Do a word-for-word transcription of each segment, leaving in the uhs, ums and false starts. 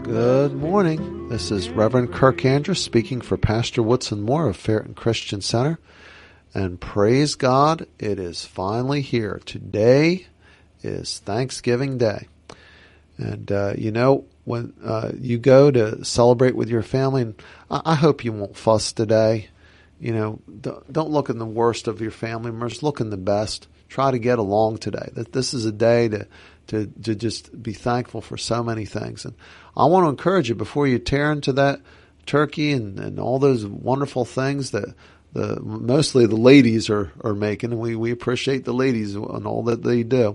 Good morning. This is Reverend Kirk Andrus speaking for Pastor Woodson Moore of Ferreton Christian Center. And praise God, it is finally here. Today is Thanksgiving Day. And, uh, you know, when uh, you go to celebrate with your family, and I, I hope you won't fuss today. You know, don't, don't look in the worst of your family members. Look in the best. Try to get along today. That this is a day to, to, to just be thankful for so many things. And I want to encourage you before you tear into that turkey and, and all those wonderful things that the mostly the ladies are, are making, and we, we appreciate the ladies and all that they do.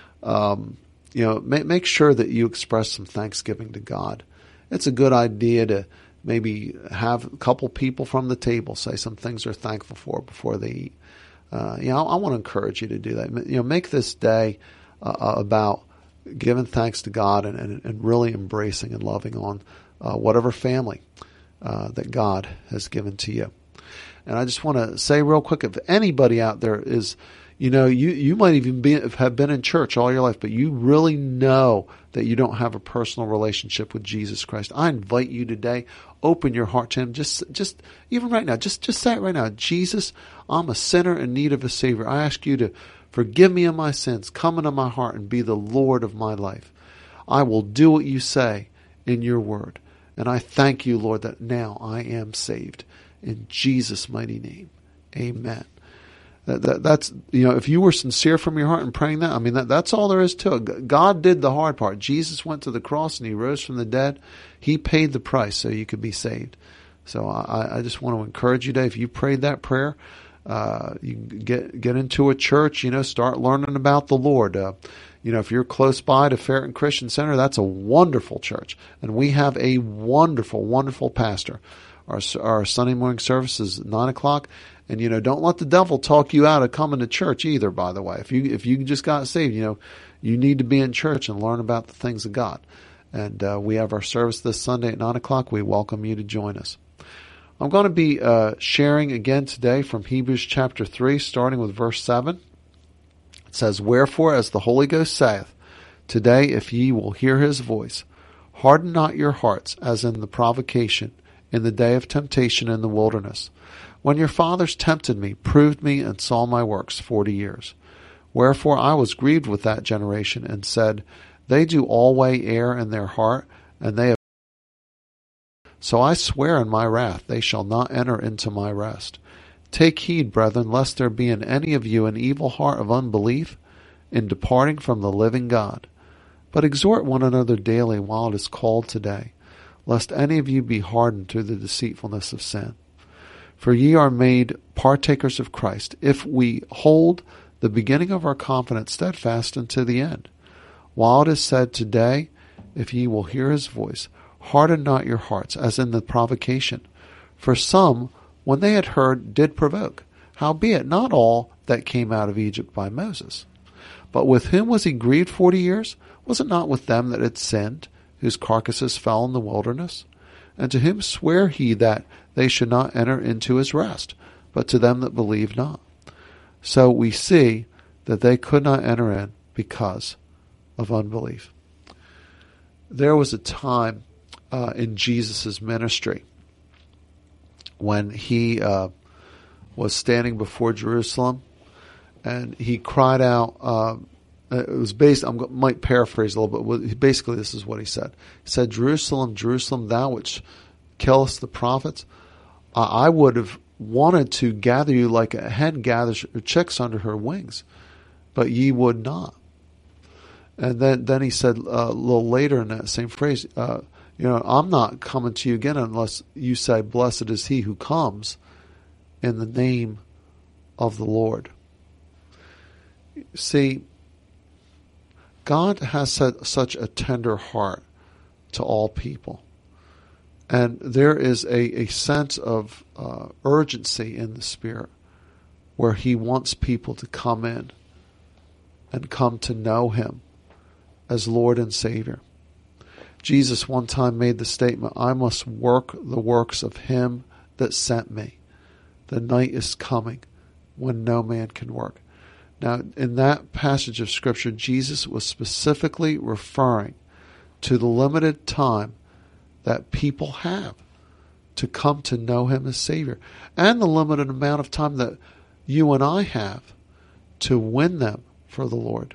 Um, you know, make, make sure that you express some thanksgiving to God. It's a good idea to maybe have a couple people from the table say some things they're thankful for before they eat. Uh, you know, I, I want to encourage you to do that. You know, make this day uh, about giving thanks to God and, and, and really embracing and loving on uh, whatever family uh, that God has given to you. And I just want to say real quick, if anybody out there is, you know, you, you might even be, have been in church all your life, but you really know that you don't have a personal relationship with Jesus Christ. I invite you today, open your heart to Him. Just, just even right now, just, just say it right now. Jesus, I'm a sinner in need of a Savior. I ask you to forgive me of my sins, come into my heart and be the Lord of my life. I will do what you say in your word. And I thank you, Lord, that now I am saved. In Jesus' mighty name, amen. That, that, that's, you know, if you were sincere from your heart in praying that, I mean, that, that's all there is to it. God did the hard part. Jesus went to the cross and He rose from the dead. He paid the price so you could be saved. So I, I just want to encourage you today, if you prayed that prayer, uh, you get, get into a church, you know, start learning about the Lord. Uh, you know, if you're close by to Ferreton Christian Center, that's a wonderful church. And we have a wonderful, wonderful pastor. Our, our Sunday morning service is nine o'clock. And, you know, don't let the devil talk you out of coming to church either, by the way. If you if you just got saved, you know, you need to be in church and learn about the things of God. And uh, we have our service this Sunday at nine o'clock. We welcome you to join us. I'm going to be uh, sharing again today from Hebrews chapter three, starting with verse seven. It says, "Wherefore, as the Holy Ghost saith, today if ye will hear His voice, harden not your hearts, as in the provocation, in the day of temptation in the wilderness, when your fathers tempted me, proved me, and saw my works forty years. Wherefore I was grieved with that generation, and said, They do alway err in their heart, and they have. So I swear in my wrath, they shall not enter into my rest. Take heed, brethren, lest there be in any of you an evil heart of unbelief, in departing from the living God. But exhort one another daily while it is called today, lest any of you be hardened through the deceitfulness of sin. For ye are made partakers of Christ, if we hold the beginning of our confidence steadfast unto the end. While it is said today, if ye will hear His voice, harden not your hearts, as in the provocation. For some, when they had heard, did provoke. Howbeit not all that came out of Egypt by Moses. But with whom was He grieved forty years? Was it not with them that had sinned, whose carcasses fell in the wilderness? And to whom sware He that they should not enter into His rest, but to them that believe not? So we see that they could not enter in because of unbelief. There was a time uh, in Jesus' ministry when He uh, was standing before Jerusalem, and He cried out. Uh, it was based. I might paraphrase a little bit. Basically, this is what He said. He said, "Jerusalem, Jerusalem, thou which killest the prophets, I would have wanted to gather you like a hen gathers her chicks under her wings, but ye would not." And then, then He said uh, a little later in that same phrase, uh, you know, I'm not coming to you again unless you say, "Blessed is he who comes in the name of the Lord." See, God has set such a tender heart to all people. And there is a, a sense of uh, urgency in the Spirit where He wants people to come in and come to know Him as Lord and Savior. Jesus one time made the statement, "I must work the works of Him that sent me. The night is coming when no man can work." Now, in that passage of Scripture, Jesus was specifically referring to the limited time that people have to come to know him as Savior, and the limited amount of time that you and I have to win them for the Lord.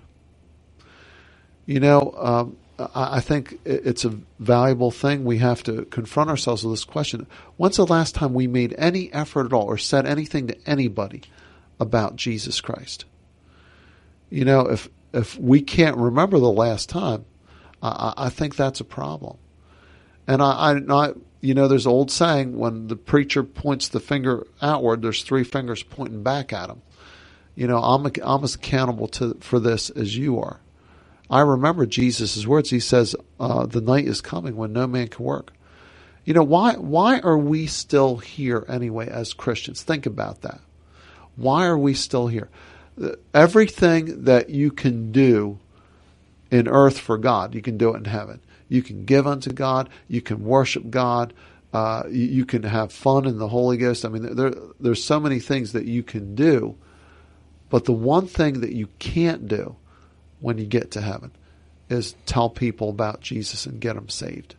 You know, um, I think it's a valuable thing. We have to confront ourselves with this question. When's the last time we made any effort at all or said anything to anybody about Jesus Christ? You know, if if we can't remember the last time, I, I think that's a problem. And I, I, I, you know, there's an old saying, when the preacher points the finger outward, there's three fingers pointing back at him. You know, I'm I'm as accountable to for this as you are. I remember Jesus' words. He says, uh, the night is coming when no man can work. You know, why why are we still here anyway as Christians? Think about that. Why are we still here? Everything that you can do in earth for God, you can do it in heaven. You can give unto God. You can worship God. Uh, you, you can have fun in the Holy Ghost. I mean, there, there's so many things that you can do. But the one thing that you can't do when you get to heaven is tell people about Jesus and get them saved.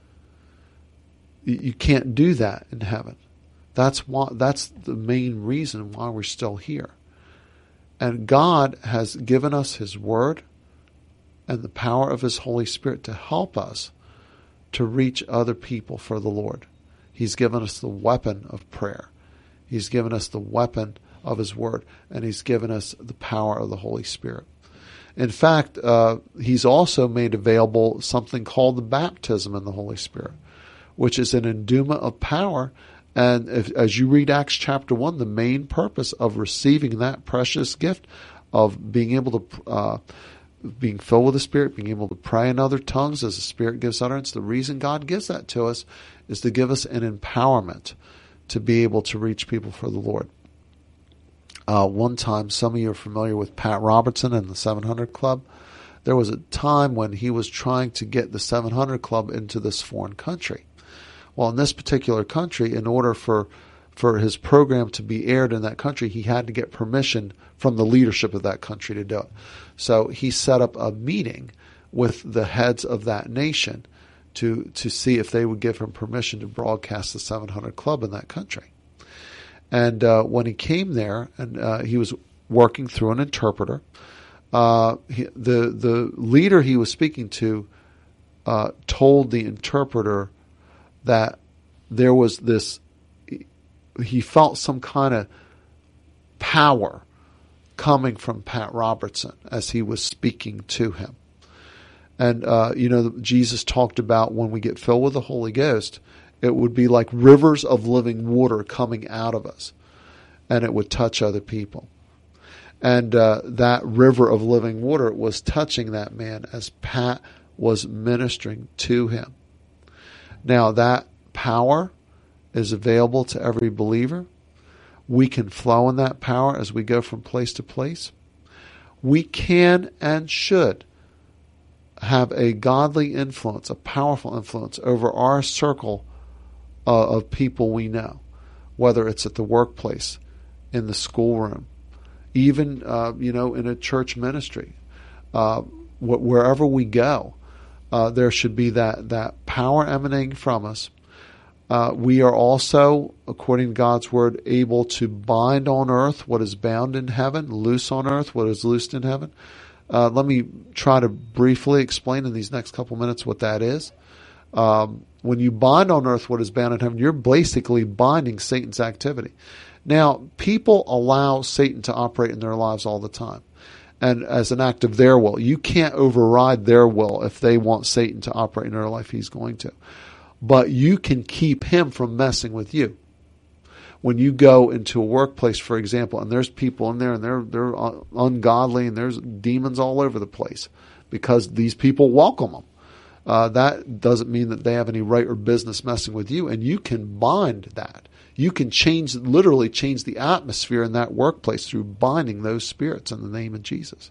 You, you can't do that in heaven. That's why. That's the main reason why we're still here. And God has given us His Word and the power of His Holy Spirit to help us to reach other people for the Lord. He's given us the weapon of prayer. He's given us the weapon of His Word, and He's given us the power of the Holy Spirit. In fact, uh, He's also made available something called the baptism in the Holy Spirit, which is an endowment of power. And if, as you read Acts chapter one, the main purpose of receiving that precious gift of being able to, uh, being filled with the Spirit, being able to pray in other tongues as the Spirit gives utterance, the reason God gives that to us is to give us an empowerment to be able to reach people for the Lord. Uh, one time, some of you are familiar with Pat Robertson and the seven hundred Club. There was a time when he was trying to get the seven hundred Club into this foreign country. Well, in this particular country, in order for for his program to be aired in that country, he had to get permission from the leadership of that country to do it. So he set up a meeting with the heads of that nation to to see if they would give him permission to broadcast the seven hundred Club in that country. And uh, when he came there, and uh, he was working through an interpreter, uh, he, the the leader he was speaking to uh, told the interpreter that there was this, he felt some kind of power coming from Pat Robertson as he was speaking to him. And, uh, you know, Jesus talked about when we get filled with the Holy Ghost, it would be like rivers of living water coming out of us, and it would touch other people. And uh, that river of living water was touching that man as Pat was ministering to him. Now, that power is available to every believer. We can flow in that power as we go from place to place. We can and should have a godly influence, a powerful influence over our circle uh, of people we know, whether it's at the workplace, in the schoolroom, even uh, you know, in a church ministry, uh, wh- wherever we go. Uh, there should be that, that power emanating from us. Uh, we are also, according to God's Word, able to bind on earth what is bound in heaven, loose on earth what is loosed in heaven. Uh, let me try to briefly explain in these next couple minutes what that is. Um, when you bind on earth what is bound in heaven, you're basically binding Satan's activity. Now, people allow Satan to operate in their lives all the time. And as an act of their will. You can't override their will. If they want Satan to operate in their life, he's going to. But you can keep him from messing with you. When you go into a workplace, for example, and there's people in there and they're they're ungodly and there's demons all over the place because these people welcome them. Uh, that doesn't mean that they have any right or business messing with you, and you can bind that. You can change, literally change the atmosphere in that workplace through binding those spirits in the name of Jesus.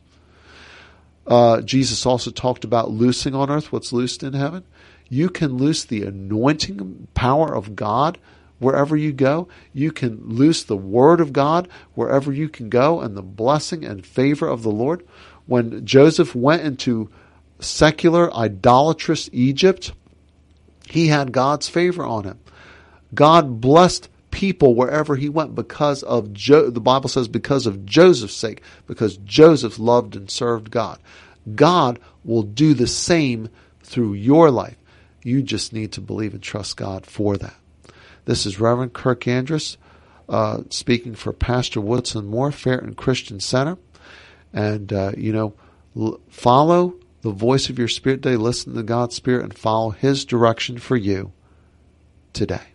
Uh, Jesus also talked about loosing on earth what's loosed in heaven. You can loose the anointing power of God wherever you go. You can loose the Word of God wherever you can go, and the blessing and favor of the Lord. When Joseph went into secular, idolatrous Egypt, He had God's favor on him. God blessed people wherever he went because of jo- the Bible says because of Joseph's sake, because Joseph loved and served God. God will do the same through your life. You just need to believe and trust God for that. This is Reverend Kirk Andrus uh, speaking for Pastor Woodson Moore, Ferreton Christian Center. And, uh, you know, l- follow the voice of your spirit today. Listen to God's Spirit and follow His direction for you today.